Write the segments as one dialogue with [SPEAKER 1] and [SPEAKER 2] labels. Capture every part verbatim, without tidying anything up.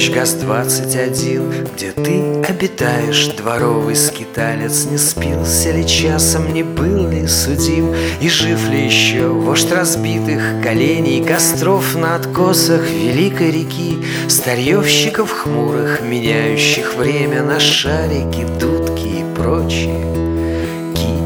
[SPEAKER 1] Ночь ГАЗ двадцать один, где ты обитаешь, дворовый скиталец. Не спился ли часом, не был ли судим, и жив ли еще вождь разбитых коленей, костров на откосах великой реки, старьевщиков хмурых, меняющих время на шарики, дудки и прочие ки.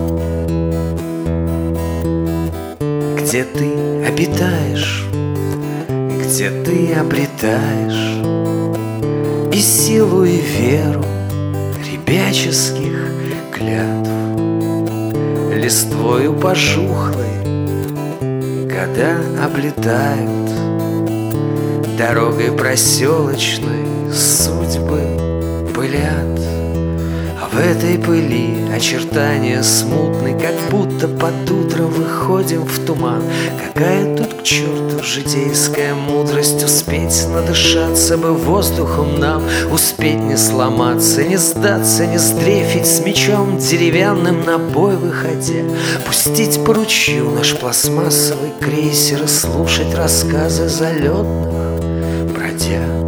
[SPEAKER 1] Где ты обитаешь, где ты обретаешь и силу, и веру ребяческих клятв, листвою пожухлой года облетают, дорогой проселочной судьбы пылят. А в этой пыли очертания смутны, как будто под утро выходим в туман. Какая тут к черту житейская мудрость, успеть надышаться бы воздухом нам, успеть не сломаться, не сдаться, не сдрефить с мечом деревянным на бой выходя, пустить по ручью наш пластмассовый крейсер и слушать рассказы залетных бродяг.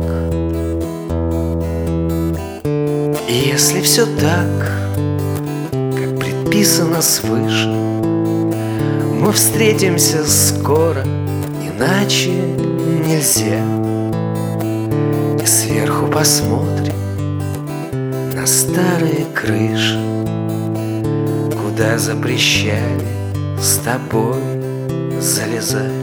[SPEAKER 1] И если все так, как предписано свыше, мы встретимся скоро, иначе нельзя. И сверху посмотрим на старые крыши, куда запрещали с тобой залезать.